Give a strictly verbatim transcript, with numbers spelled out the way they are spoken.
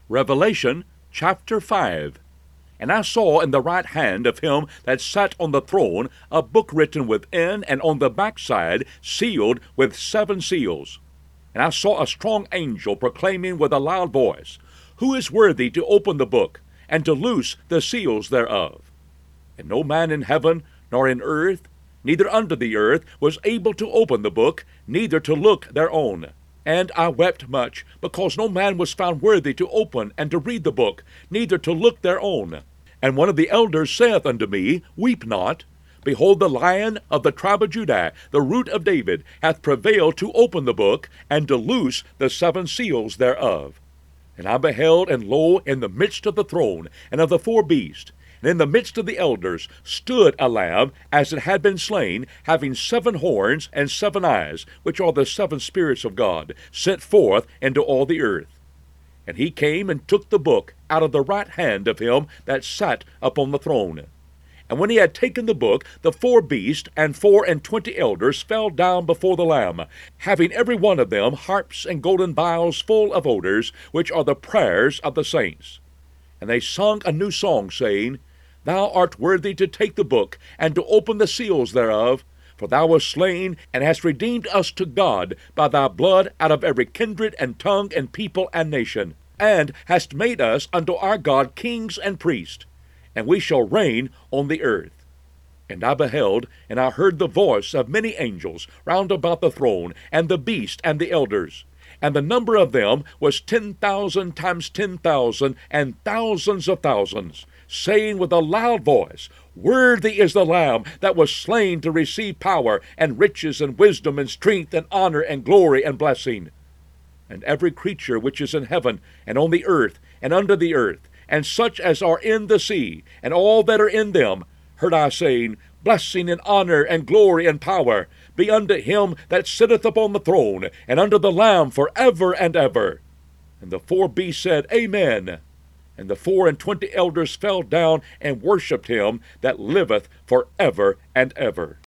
Revelation chapter five. And I saw in the right hand of him that sat on the throne a book written within and on the backside, sealed with seven seals. And I saw a strong angel proclaiming with a loud voice, Who is worthy to open the book, and to loose the seals thereof? And no man in heaven, nor in earth, neither under the earth, was able to open the book, neither to look thereon. And I wept much, because no man was found worthy to open and to read the book, neither to look thereon. And one of the elders saith unto me, Weep not. Behold, the Lion of the tribe of Judah, the root of David, hath prevailed to open the book, and to loose the seven seals thereof. And I beheld, and lo, in the midst of the throne, and of the four beasts, and in the midst of the elders, stood a Lamb, as it had been slain, having seven horns and seven eyes, which are the seven spirits of God, sent forth into all the earth. And he came and took the book out of the right hand of him that sat upon the throne. And when he had taken the book, the four beasts and four and twenty elders fell down before the Lamb, having every one of them harps and golden vials full of odors, which are the prayers of the saints. And they sung a new song, saying, Thou art worthy to take the book, and to open the seals thereof, for thou wast slain, and hast redeemed us to God by thy blood out of every kindred and tongue and people and nation, and hast made us unto our God kings and priests, and we shall reign on the earth. And I beheld, and I heard the voice of many angels round about the throne, and the beast and the elders. And the number of them was ten thousand times ten thousand, and thousands of thousands, saying with a loud voice, Worthy is the Lamb that was slain to receive power, and riches, and wisdom, and strength, and honor, and glory, and blessing. And every creature which is in heaven, and on the earth, and under the earth, and such as are in the sea, and all that are in them, heard I saying, Blessing and honor and glory and power be unto him that sitteth upon the throne, and unto the Lamb for ever and ever. And the four beasts said, Amen. And the four and twenty elders fell down and worshipped him that liveth for ever and ever.